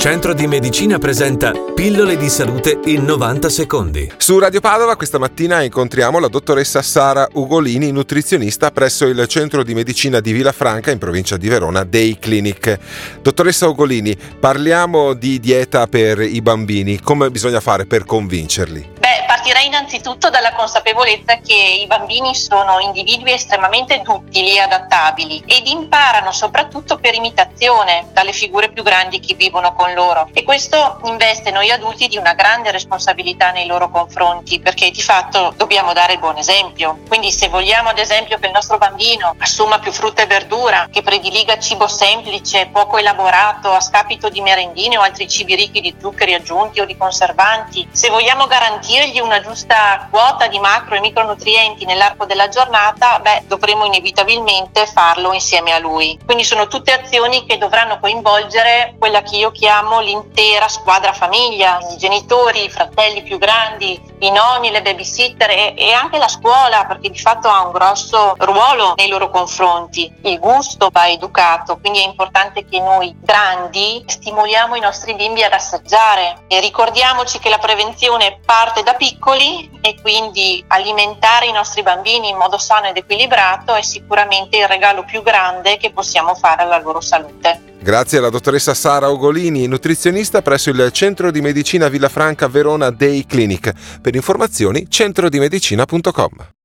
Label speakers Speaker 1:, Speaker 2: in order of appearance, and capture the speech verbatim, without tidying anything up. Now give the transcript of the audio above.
Speaker 1: Centro di Medicina presenta Pillole di salute in novanta secondi.
Speaker 2: Su Radio Padova questa mattina incontriamo la dottoressa Sara Ugolini, nutrizionista presso il Centro di Medicina di Villafranca in provincia di Verona, Day Clinic. Dottoressa Ugolini, parliamo di dieta per i bambini. Come bisogna fare per convincerli?
Speaker 3: Beh, partirei innanzitutto dalla consapevolezza che i bambini sono individui estremamente duttili e adattabili ed imparano soprattutto per imitazione dalle figure più grandi che vivono con loro, e questo investe noi adulti di una grande responsabilità nei loro confronti, perché di fatto dobbiamo dare il buon esempio. Quindi se vogliamo ad esempio che il nostro bambino assuma più frutta e verdura, che prediliga cibo semplice, poco elaborato a scapito di merendine o altri cibi ricchi di zuccheri aggiunti o di conservanti, se vogliamo garantirgli una giusta quota di macro e micronutrienti nell'arco della giornata, beh, dovremo inevitabilmente farlo insieme a lui. Quindi sono tutte azioni che dovranno coinvolgere quella che io chiamo l'intera squadra famiglia, i genitori, i fratelli più grandi, i nonni, le babysitter e, e anche la scuola, perché di fatto ha un grosso ruolo nei loro confronti. Il gusto va educato, quindi è importante che noi grandi stimoliamo i nostri bimbi ad assaggiare, e ricordiamoci che la prevenzione parte da piccoli, e quindi alimentare i nostri bambini in modo sano ed equilibrato è sicuramente il regalo più grande che possiamo fare alla loro salute.
Speaker 2: Grazie alla dottoressa Sara Ugolini, nutrizionista presso il Centro di Medicina Villafranca Verona Day Clinic. Per informazioni centro di medicina punto com.